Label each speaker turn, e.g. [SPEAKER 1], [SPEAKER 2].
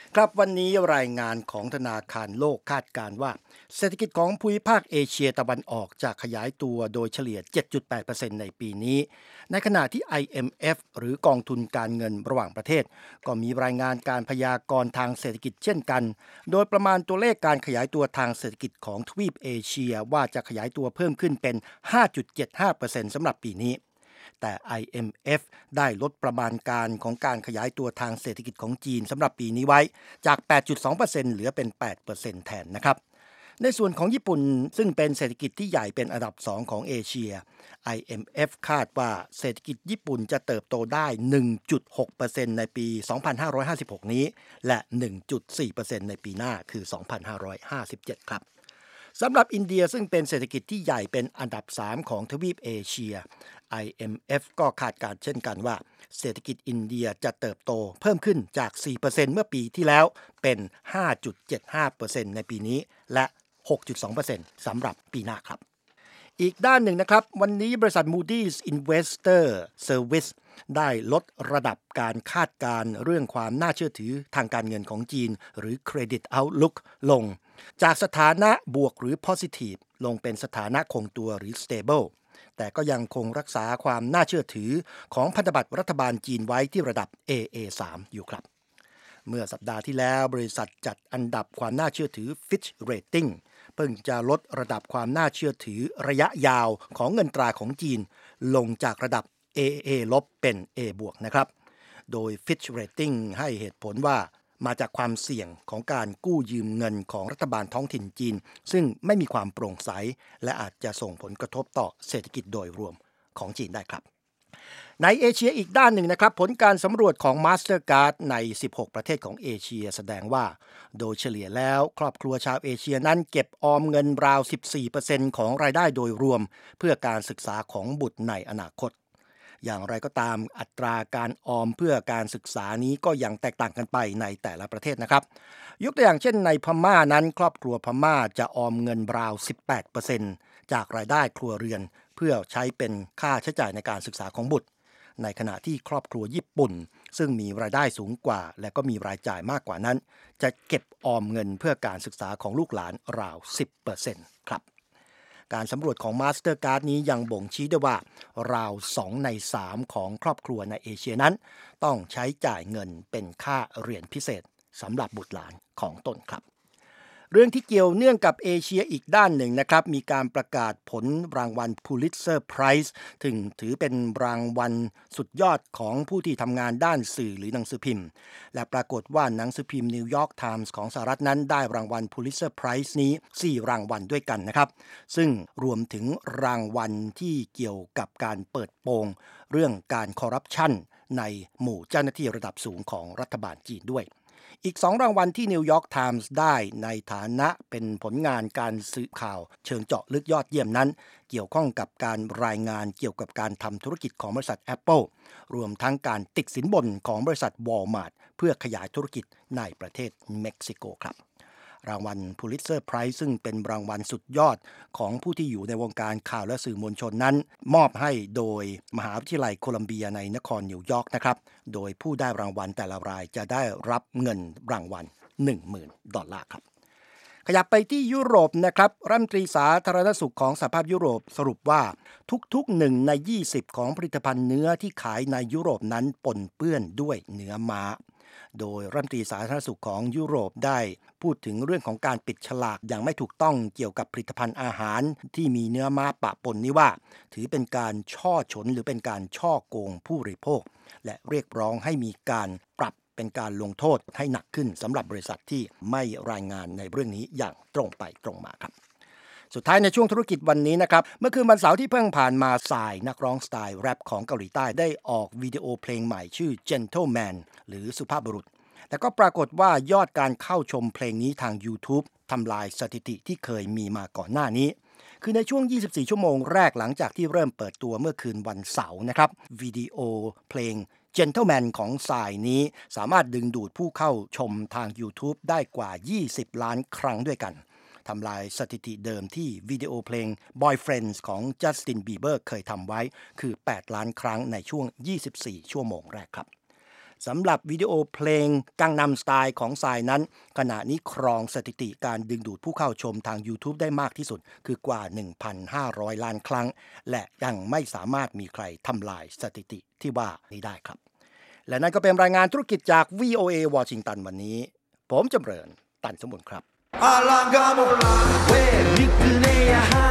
[SPEAKER 1] ครับวันนี้รายงานของธนาคารโลกคาดการณ์ว่าเศรษฐกิจของภูมิภาคเอเชียตะวันออกจะขยายตัวโดยเฉลี่ย 7.8% ในปีนี้ในขณะที่ IMF หรือกองทุนการเงินระหว่างประเทศก็มีรายงานการพยากรณ์ทางเศรษฐกิจเช่นกันโดยประมาณตัวเลขการขยายตัวทางเศรษฐกิจของทวีปเอเชียว่าจะขยายตัวเพิ่มขึ้นเป็น 5.75% สำหรับปีนี้แต่ IMF ได้ลดประมาณการของการขยายตัวทางเศรษฐกิจของจีนสำหรับปีนี้ไว้จาก 8.2% เหลือเป็น 8% แทนนะครับในส่วนของญี่ปุ่นซึ่งเป็นเศรษฐกิจที่ใหญ่เป็นอันดับ2ของเอเชีย IMF คาดว่าเศรษฐกิจญี่ปุ่นจะเติบโตได้ 1.6% ในปี 2556 นี้และ 1.4% ในปีหน้าคือ 2557 ครับสำหรับอินเดียซึ่งเป็นเศรษฐกิจที่ใหญ่เป็นอันดับ3ของทวีปเอเชีย IMF ก็คาดการณ์เช่นกันว่าเศรษฐกิจอินเดียจะเติบโตเพิ่มขึ้นจาก 4% เมื่อปีที่แล้วเป็น 5.75% ในปีนี้และ 6.2% สำหรับปีหน้าครับอีกด้านหนึ่งนะครับวันนี้บริษัท Moody's Investor Service ได้ลดระดับการคาดการณ์เรื่องความน่าเชื่อถือทางการเงินของจีนหรือ Credit Outlook ลงจากสถานะบวกหรือ Positive ลงเป็นสถานะคงตัวหรือ Stable แต่ก็ยังคงรักษาความน่าเชื่อถือของพันธบัตรรัฐบาลจีนไว้ที่ระดับ AA3 อยู่ครับเมื่อสัปดาห์ที่แล้วบริษัทจัดอันดับความน่าเชื่อถือ Fitch Rating เพิ่งจะลดระดับความน่าเชื่อถือระยะยาวของเงินตราของจีนลงจากระดับ AA ลบเป็น A บวกนะครับโดย Fitch Rating ให้เหตุผลว่ามาจากความเสี่ยงของการกู้ยืมเงินของรัฐบาลท้องถิ่นจีนซึ่งไม่มีความโปร่งใสและอาจจะส่งผลกระทบต่อเศรษฐกิจโดยรวมของจีนได้ครับในเอเชียอีกด้านหนึ่งนะครับผลการสำรวจของ Mastercard ใน 16 ประเทศของเอเชียแสดงว่าโดยเฉลี่ยแล้วครอบครัวชาวเอเชียนั้นเก็บออมเงินราว 14% ของรายได้โดยรวมเพื่อการศึกษาของบุตรในอนาคตอย่างไรก็ตามอัตราการออมเพื่อการศึกษานี้ก็ยังแตกต่างกันไปในแต่ละประเทศนะครับยกตัวอย่างเช่นในพม่านั้นครอบครัวพม่าจะออมเงินราว 18% จากรายได้ครัวเรือนเพื่อใช้เป็นค่าใช้จ่ายในการศึกษาของบุตรในขณะที่ครอบครัวญี่ปุ่นซึ่งมีรายได้สูงกว่าและก็มีรายจ่ายมากกว่านั้นจะเก็บออมเงินเพื่อการศึกษาของลูกหลานราว 10% ครับการสำรวจของ Mastercard นี้ยังบ่งชี้ได้ว่าราว2ใน3ของครอบครัวในเอเชียนั้นต้องใช้จ่ายเงินเป็นค่าเรียนพิเศษสำหรับบุตรหลานของตนครับเรื่องที่เกี่ยวเนื่องกับเอเชียอีกด้านหนึ่งนะครับมีการประกาศผลรางวัล Pulitzer Prize ถึงถือเป็นรางวัลสุดยอดของผู้ที่ทำงานด้านสื่อหรือหนังสือพิมพ์และปรากฏว่าหนังสือพิมพ์ New York Times ของสหรัฐนั้นได้รางวัล Pulitzer Prize นี้4รางวัลด้วยกันนะครับซึ่งรวมถึงรางวัลที่เกี่ยวกับการเปิดโปงเรื่องการคอร์รัปชันในหมู่เจ้าหน้าที่ระดับสูงของรัฐบาลจีนด้วยอีก2รางวัลที่นิวยอร์กไทมส์ได้ในฐานะเป็นผลงานการสื่อข่าวเชิงเจาะลึกยอดเยี่ยมนั้นเกี่ยวข้องกับการรายงานเกี่ยวกับการทำธุรกิจของบริษัท Apple รวมทั้งการติดสินบนของบริษัท Walmart เพื่อขยายธุรกิจในประเทศเม็กซิโกครับรางวัล Pulitzer Prize ซึ่งเป็นรางวัลสุดยอดของผู้ที่อยู่ในวงการข่าวและสื่อมวลชนนั้นมอบให้โดยมหาวิทยาลัยโคลัมเบียในนครนิวยอร์กนะครับโดยผู้ได้รางวัลแต่ละรายจะได้รับเงินรางวัล $10,000 ครับขยับไปที่ยุโรปนะครับรัฐมนตรีสาธารณสุขของสหภาพยุโรปสรุปว่าทุกๆ1ใน20ของผลิตภัณฑ์เนื้อที่ขายในยุโรปนั้นปนเปื้อนด้วยเนื้อม้าโดยรัฐมนตรีสาธารณสุขของยุโรปได้พูดถึงเรื่องของการปิดฉลากอย่างไม่ถูกต้องเกี่ยวกับผลิตภัณฑ์อาหารที่มีเนื้อม้าปะปนนี้ว่าถือเป็นการช่อฉนหรือเป็นการช่อโกงผู้บริโภคและเรียกร้องให้มีการปรับเป็นการลงโทษให้หนักขึ้นสำหรับบริษัทที่ไม่รายงานในเรื่องนี้อย่างตรงไปตรงมาครับสุดท้ายในช่วงธุรกิจวันนี้นะครับเมื่อคืนวันเสาร์ที่เพิ่งผ่านมาทรายนักร้องสไตล์แรปของเกาหลีใต้ได้ออกวิดีโอเพลงใหม่ชื่อ Gentleman หรือสุภาพบุรุษแต่ก็ปรากฏว่ายอดการเข้าชมเพลงนี้ทาง YouTube ทำลายสถิติที่เคยมีมาก่อนหน้านี้คือในช่วง24ชั่วโมงแรกหลังจากที่เริ่มเปิดตัวเมื่อคืนวันเสาร์นะครับวิดีโอเพลง Gentleman ของทรายนี้สามารถดึงดูดผู้เข้าชมทาง YouTube ได้กว่า20ล้านครั้งด้วยกันทำลายสถิติเดิมที่วิดีโอเพลง Boyfriends ของจัสตินบีเบอร์เคยทำไว้คือ8ล้านครั้งในช่วง24ชั่วโมงแรกครับสำหรับวิดีโอเพลงกังนัมสไตล์ของทรายนั้นขณะนี้ครองสถิติการดึงดูดผู้เข้าชมทาง YouTube ได้มากที่สุดคือกว่า 1,500 ล้านครั้งและยังไม่สามารถมีใครทำลายสถิติที่ว่านี้ได้ครับและนั่นก็เป็นรายงานธุรกิจจาก VOA วอชิงตันวันนี้ผมจำเริญตันสมบูรณ์ครับ